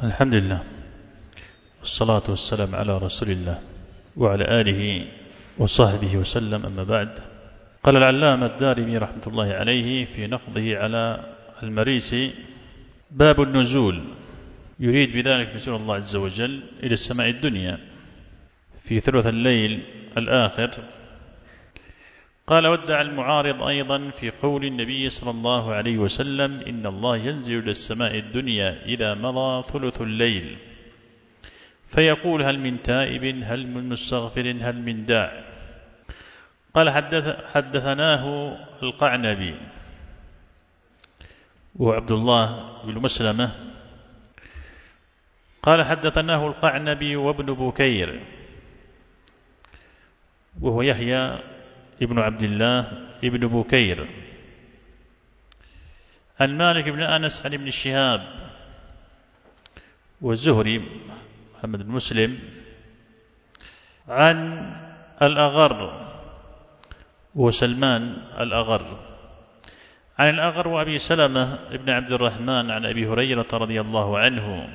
الحمد لله والصلاة والسلام على رسول الله وعلى آله وصحبه وسلم، أما بعد. قال العلامة الدارمي رحمة الله عليه في نقضه على المريسي: باب النزول، يريد بذلك نزول الله عز وجل إلى السماء الدنيا في ثلث الليل الآخر. قال: وادعى المعارض أيضا في قول النبي صلى الله عليه وسلم: إن الله ينزل إلى السماء الدنيا إذا مضى ثلث الليل فيقول: هل من تائب، هل من مستغفر، هل من داع. قال: حدثناه القعنبي وعبد الله بن مسلمة. قال: حدثناه القعنبي وابن بكير وهو يحيى ابن عبد الله ابن بكير، عن مالك بن أنس عن ابن شهاب والزهري محمد بن مسلم، عن الأغر وسلمان الأغر، عن الأغر وأبي سلمة ابن عبد الرحمن عن أبي هريرة رضي الله عنه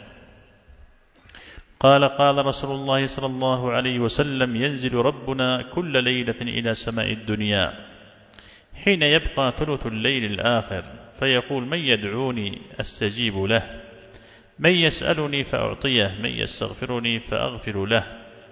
قال: قال رسول الله صلى الله عليه وسلم: ينزل ربنا كل ليلة إلى سماء الدنيا حين يبقى ثلث الليل الآخر فيقول: من يدعوني أستجيب له، من يسألني فأعطيه، من يستغفرني فأغفر له.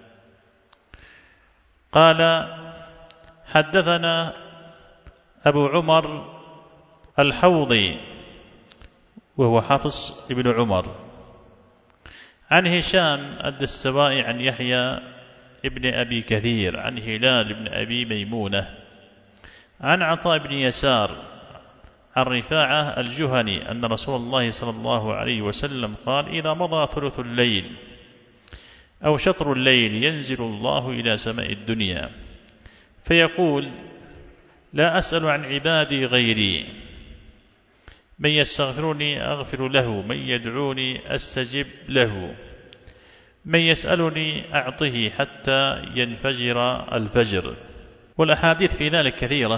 قال: حدثنا أبو عمر الحوضي وهو حفص ابن عمر، عن هشام الدستوائي عن يحيى ابن أبي كثير، عن هلال بن أبي ميمونة، عن عطاء بن يسار، عن رفاعة الجهني أن رسول الله صلى الله عليه وسلم قال: إذا مضى ثلث الليل أو شطر الليل ينزل الله إلى سماء الدنيا فيقول: لا أسأل عن عبادي غيري، من يستغفرني أغفر له، من يدعوني أستجب له، من يسألني أعطه حتى ينفجر الفجر. والأحاديث في ذلك كثيرة،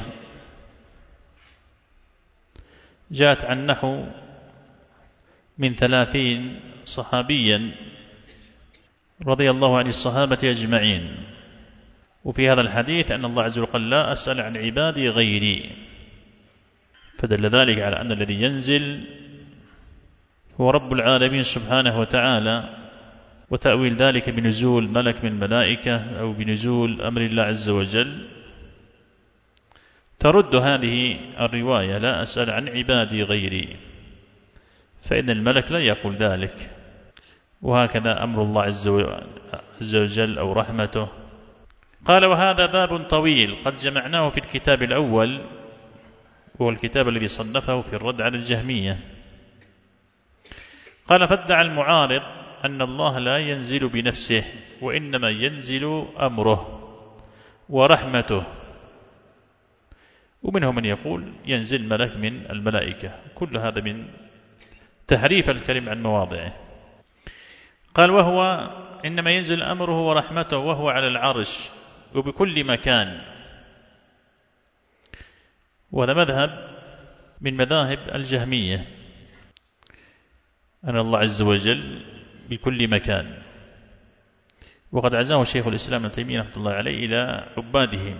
جاءت عن نحو من 30 صحابيا رضي الله عن الصحابة أجمعين. وفي هذا الحديث أن الله عز وجل قال: لا أسأل عن عبادي غيري، فدل ذلك على أن الذي ينزل هو رب العالمين سبحانه وتعالى. وتأويل ذلك بنزول ملك من الملائكة أو بنزول أمر الله عز وجل ترد هذه الرواية: لا أسأل عن عبادي غيري، فإن الملك لا يقول ذلك. وهكذا أمر الله عز وجل أو رحمته. قال: وهذا باب طويل قد جمعناه في الكتاب الأول، وهو الكتاب الذي صنفه في الرد على الجهمية. قال: فادعى المعارض أن الله لا ينزل بنفسه، وإنما ينزل أمره ورحمته. ومنهم من يقول ينزل ملك من الملائكة. كل هذا من تحريف الكلم عن مواضعه. قال: وهو إنما ينزل أمره ورحمته وهو على العرش وبكل مكان. وهذا مذهب من مذاهب الجهمية، أن الله عز وجل بكل مكان. وقد عزاه شيخ الإسلام ابن تيمية رحمة الله عليه إلى عبادهم.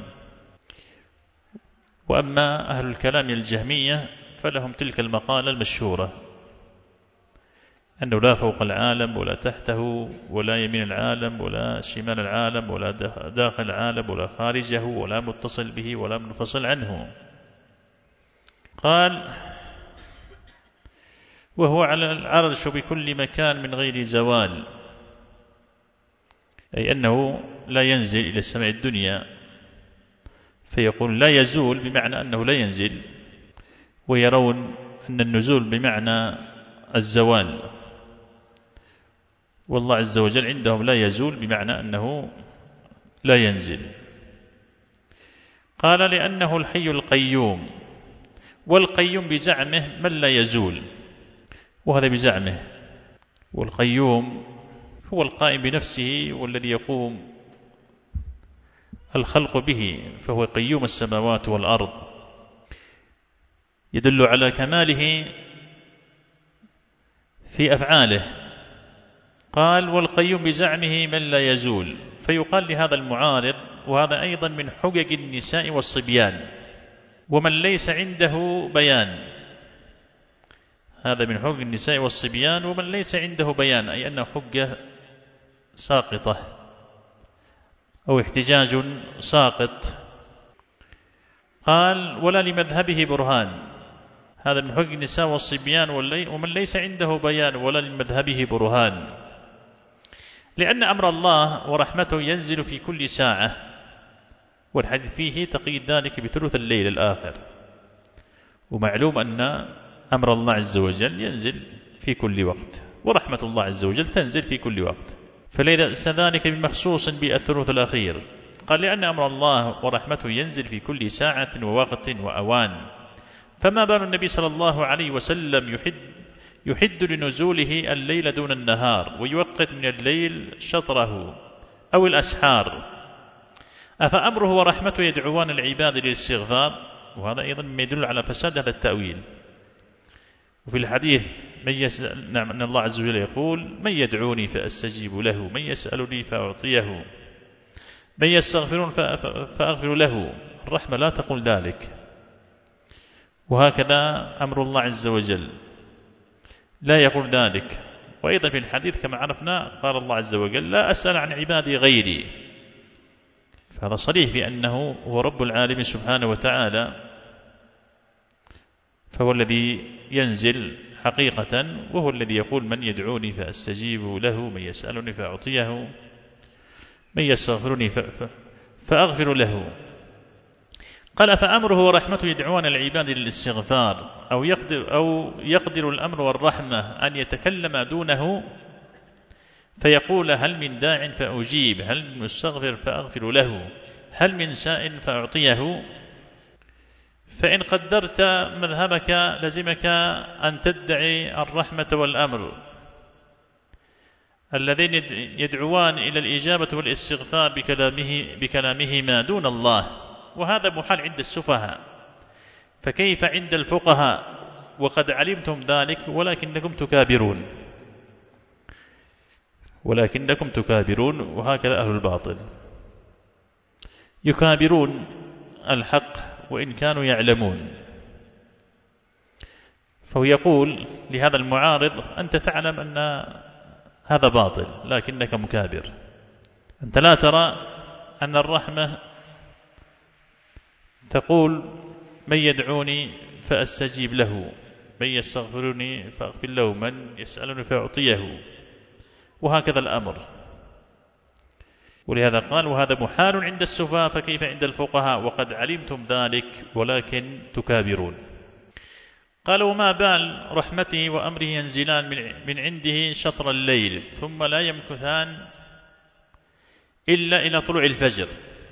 وأما أهل الكلام الجهمية فلهم تلك المقالة المشهورة: أنه لا فوق العالم ولا تحته ولا يمين العالم ولا شمال العالم ولا داخل العالم ولا خارجه ولا متصل به ولا منفصل عنه. قال: وهو على العرش بكل مكان من غير زوال، أي أنه لا ينزل إلى السماء الدنيا، فيقول لا يزول بمعنى أنه لا ينزل، ويرون أن النزول بمعنى الزوال، والله عز وجل عندهم لا يزول بمعنى أنه لا ينزل. قال: لأنه الحي القيوم، والقيوم بزعمه من لا يزول، وهذا بزعمه. والقيوم هو القائم بنفسه والذي يقوم الخلق به، فهو قيوم السماوات والأرض، يدل على كماله في أفعاله قال والقيوم بزعمه من لا يزول، فيقال لهذا المعارض وهذا أيضا من حجج النساء والصبيان ومن ليس عنده بيان، هذا من حجج النساء والصبيان ومن ليس عنده بيان، أي أنه حجة ساقطة أو احتجاج ساقط. قال ولا لمذهبه برهان، هذا من حجج النساء والصبيان ومن ليس عنده بيان ولا لمذهبه برهان، لأن أمر الله ورحمته ينزل في كل ساعة، والحديث فيه تقييد ذلك بثلث الليل الآخر، ومعلوم أن أمر الله عز وجل ينزل في كل وقت، ورحمة الله عز وجل تنزل في كل وقت، فليس ذلك بمخصوص بالثلث الأخير. قال لأن أمر الله ورحمته ينزل في كل ساعة ووقت وأوان، فما بال النبي صلى الله عليه وسلم يحد لنزوله الليل دون النهار ويوقت من الليل شطره أو الأسحار، أفأمره ورحمته يدعوان العباد للاستغفار؟ وهذا أيضا ما يدل على فساد هذا التأويل. وفي الحديث نعم أن الله عز وجل يقول من يدعوني فأستجيب له، من يسألني فأعطيه، من يستغفرون فأغفر له. الرحمة لا تقول ذلك، وهكذا أمر الله عز وجل لا يقول ذلك. وأيضا في الحديث كما عرفنا قال الله عز وجل لا أسأل عن عبادي غيري، فهذا صريح بأنه هو رب العالمين سبحانه وتعالى، فهو الذي ينزل حقيقة، وهو الذي يقول من يدعوني فأستجيب له، من يسألني فأعطيه، من يستغفرني فأغفر له. قال فأمره ورحمته يدعون العباد للاستغفار، أو يقدر الأمر والرحمة أن يتكلم دونه فيقول هل من داع فأجيب، هل من مستغفر فأغفر له، هل من سائل فأعطيه. فإن قدرت مذهبك لزمك أن تدعي الرحمة والأمر الذين يدعوان إلى الإجابة والاستغفار بكلامهما دون الله، وهذا محال عند السفهاء، فكيف عند الفقهاء وقد علمتم ذلك ولكنكم تكابرون. وهكذا أهل الباطل يكابرون الحق وإن كانوا يعلمون. فهو يقول لهذا المعارض أنت تعلم أن هذا باطل لكنك مكابر، أنت لا ترى أن الرحمة تقول من يدعوني فأستجيب له، من يستغفرني فأغفر له، من يسألني فأعطيه، وهكذا الأمر. ولهذا قال وهذا محال عند السفهاء فكيف عند الفقهاء وقد علمتم ذلك ولكن تكابرون. قال وما بال رحمته وأمره ينزلان من عنده شطر الليل ثم لا يمكثان إلا إلى طلوع الفجر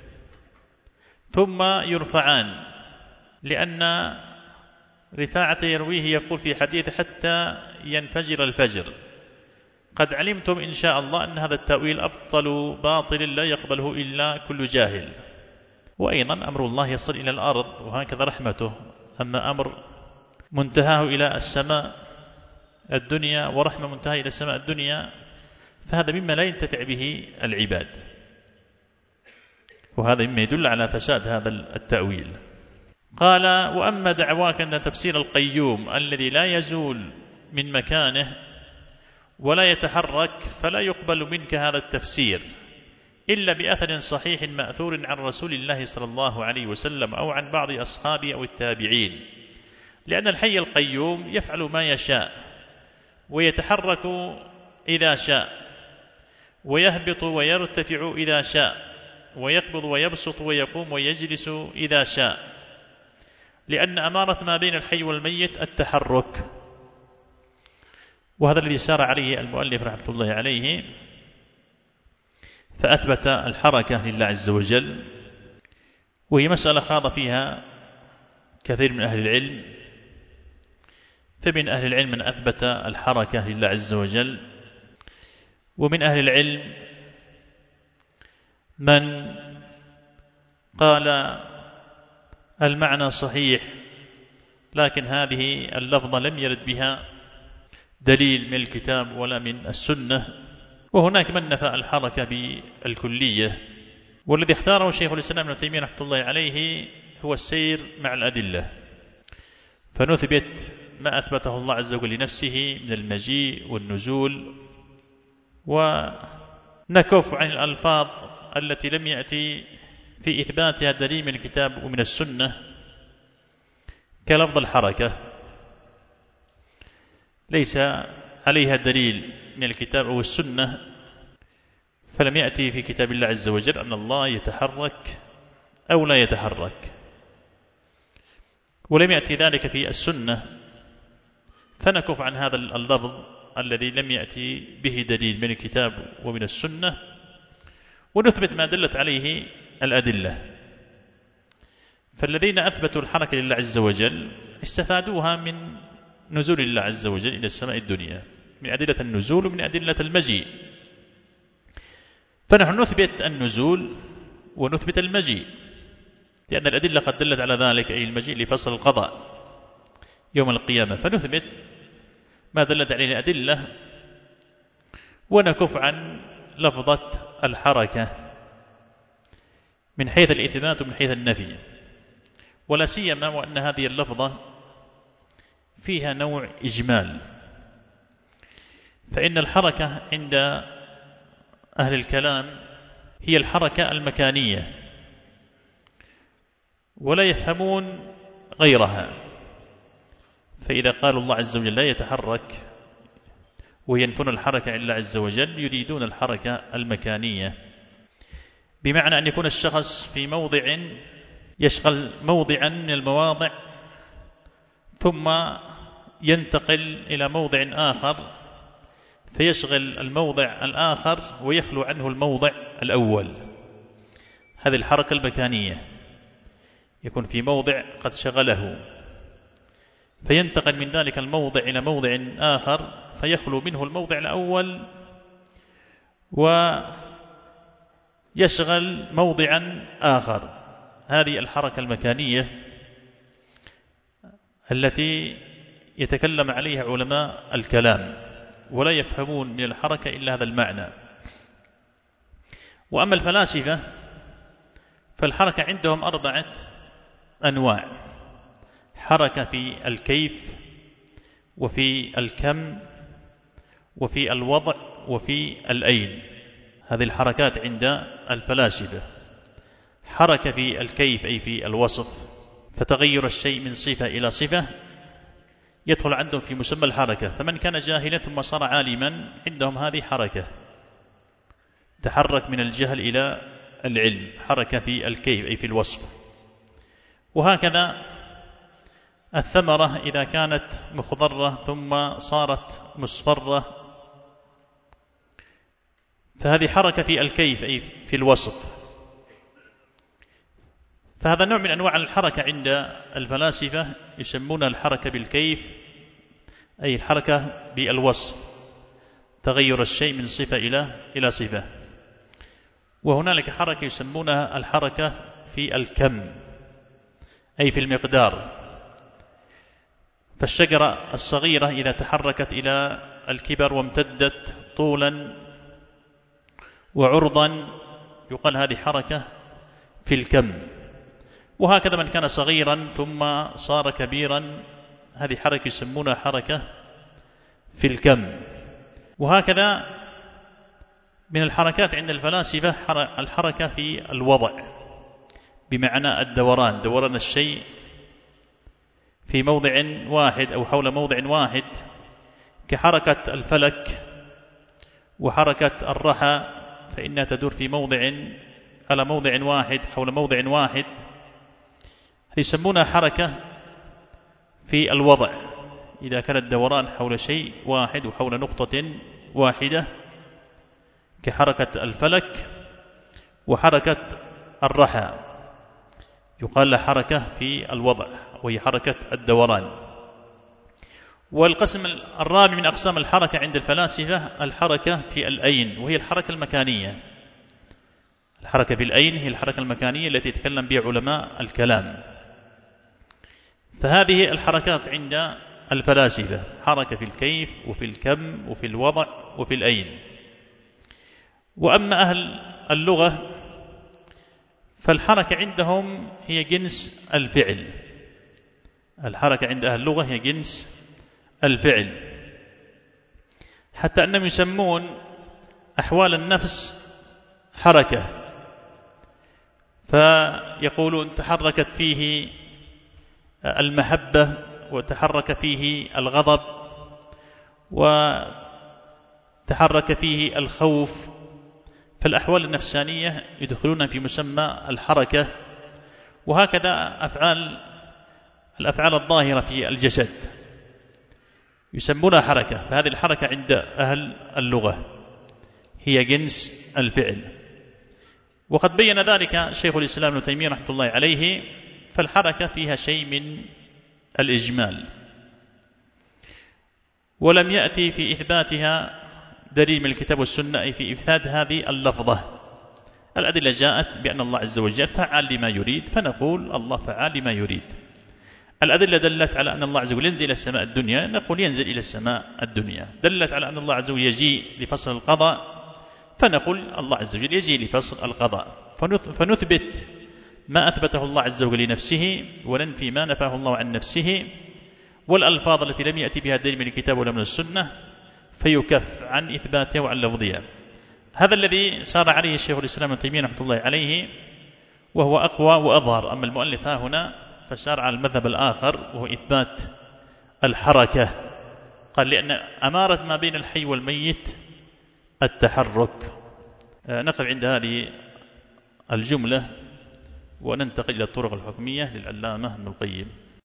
ثم يرفعان، لأن رفاعة يرويه يقول في حديث حتى ينفجر الفجر. قد علمتم إن شاء الله أن هذا التأويل أبطل باطل لا يقبله إلا كل جاهل. وأيضا أمر الله يصل إلى الأرض وهكذا رحمته، أما أمر منتهاه إلى السماء الدنيا ورحمة منتهى إلى السماء الدنيا فهذا مما لا ينتفع به العباد، وهذا مما يدل على فساد هذا التأويل. قال وأما دعواك أن تفسير القيوم الذي لا يزول من مكانه ولا يتحرك فلا يقبل منك هذا التفسير إلا بأثر صحيح مأثور عن رسول الله صلى الله عليه وسلم أو عن بعض أصحابه أو التابعين، لأن الحي القيوم يفعل ما يشاء ويتحرك إذا شاء ويهبط ويرتفع إذا شاء ويقبض ويبسط ويقوم ويجلس إذا شاء، لأن أمارة ما بين الحي والميت التحرك. وهذا الذي سار عليه المؤلف رحمة الله عليه، فأثبت الحركة لله عز وجل، وهي مسألة خاض فيها كثير من أهل العلم، فمن أهل العلم من أثبت الحركة لله عز وجل، ومن أهل العلم من قال المعنى صحيح لكن هذه اللفظة لم يرد بها دليل من الكتاب ولا من السنة، وهناك من نفى الحركة بالكلية، والذي اختاره شيخ الإسلام ابن تيمية رحمة الله عليه هو السير مع الأدلة، فنثبت ما أثبته الله عز وجل لنفسه من المجيء والنزول، ونكف عن الألفاظ التي لم يأتي في إثباتها دليل من الكتاب ومن السنة، كلفظ الحركة ليس عليها دليل من الكتاب أو السنة، فلم يأتي في كتاب الله عز وجل أن الله يتحرك أو لا يتحرك، ولم يأتي ذلك في السنة، فنكف عن هذا اللفظ الذي لم يأتي به دليل من الكتاب ومن السنة، ونثبت ما دلت عليه الأدلة. فالذين أثبتوا الحركة لله عز وجل استفادوها من نزول الله عز وجل إلى السماء الدنيا، من أدلة النزول ومن أدلة المجيء، فنحن نثبت النزول ونثبت المجيء، لأن الأدلة قد دلت على ذلك، أي المجيء لفصل القضاء يوم القيامة، فنثبت ما دلت عليه الأدلة، ونكف عن لفظة الحركة من حيث الإثبات ومن حيث النفي، ولا سيما وأن هذه اللفظة فيها نوع إجمال، فإن الحركة عند أهل الكلام هي الحركة المكانية، ولا يفهمون غيرها، فإذا قال الله عز وجل لا يتحرك وينفون الحركة عن الله عز وجل، يريدون الحركة المكانية، بمعنى أن يكون الشخص في موضع يشغل موضعا من المواضع، ثم ينتقل إلى موضع آخر فيشغل الموضع الآخر ويخلو عنه الموضع الأول، هذه الحركة المكانية، يكون في موضع قد شغله فينتقل من ذلك الموضع إلى موضع آخر فيخلو منه الموضع الأول ويشغل موضعا آخر، هذه الحركة المكانية التي يتكلم عليها علماء الكلام، ولا يفهمون من الحركة إلا هذا المعنى. وأما الفلاسفة فالحركة عندهم 4 أنواع: حركة في الكيف، وفي الكم، وفي الوضع، وفي الأين، هذه الحركات عند الفلاسفة. حركة في الكيف أي في الوصف، فتغير الشيء من صفة إلى صفة يدخل عندهم في مسمى الحركة، فمن كان جاهلا ثم صار عالما عندهم هذه حركة، تحرك من الجهل إلى العلم، حركة في الكيف أي في الوصف. وهكذا الثمرة إذا كانت مخضرة ثم صارت مصفرة، فهذه حركة في الكيف أي في الوصف. فهذا نوع من أنواع الحركة عند الفلاسفة يسمون الحركة بالكيف أي الحركة بالوصف، تغير الشيء من صفة إلى صفة. وهنالك حركة يسمونها الحركة في الكم أي في المقدار، فالشجرة الصغيرة إذا تحركت إلى الكبر وامتدت طولا وعرضا يقال هذه حركة في الكم. وهكذا من كان صغيرا ثم صار كبيرا، هذه حركة يسمونها حركة في الكم. وهكذا من الحركات عند الفلاسفة الحركة في الوضع، بمعنى الدوران، دوران الشيء في موضع واحد أو حول موضع واحد، كحركة الفلك وحركة الرحى، فإنها تدور في موضع على موضع واحد حول موضع واحد، يسمونها حركة في الوضع إذا كان الدوران حول شيء واحد وحول نقطة واحدة، كحركة الفلك وحركة الرحى، يقال لها حركة في الوضع وهي حركة الدوران. والقسم الرابع من أقسام الحركة عند الفلاسفة الحركة في الأين، وهي الحركة المكانية. الحركة في الأين هي الحركة المكانية التي يتكلم بها علماء الكلام. فهذه الحركات عند الفلاسفة حركة في الكيف وفي الكم وفي الوضع وفي الأين. وأما أهل اللغة فالحركة عندهم هي جنس الفعل. الحركة عند أهل اللغة هي جنس الفعل، حتى أنهم يسمون أحوال النفس حركة، فيقولون تحركت فيه المحبة وتحرك فيه الغضب وتحرك فيه الخوف. فالأحوال النفسانية يدخلون في مسمى الحركة. وهكذا الأفعال الظاهرة في الجسد يسمونها حركة. فهذه الحركة عند أهل اللغة هي جنس الفعل. وقد بين ذلك شيخ الإسلام ابن تيمية رحمة الله عليه. فالحركة فيها شيء من الإجمال، ولم يأتي في إثباتها دليل من الكتاب والسنة في إثبات هذه اللفظة. الأدلة جاءت بأن الله عز وجل فعال لما يريد، فنقول الله فعال لما يريد. الأدلة دلت على أن الله عز وجل ينزل إلى السماء الدنيا، نقول ينزل إلى السماء الدنيا. دلت على أن الله عز وجل يجيء لفصل القضاء، فنقول الله عز وجل يجيء لفصل القضاء. فنثبت ما أثبته الله عز وجل لنفسه، وننفي ما نفاه الله عن نفسه. والألفاظ التي لم يأتي بها دليل من الكتاب ولا من السنة فيكف عن إثباتها وعن لفظها. هذا الذي صار عليه الشيخ الإسلام ابن تيمية رحمة الله عليه، وهو أقوى وأظهر. أما المؤلف هنا فسار على المذهب الآخر، وهو إثبات الحركة. قال لأن أمارة ما بين الحي والميت التحرك. نقف عند هذه الجملة وننتقل إلى الطرق الحكمية للعلامة ابن القيم.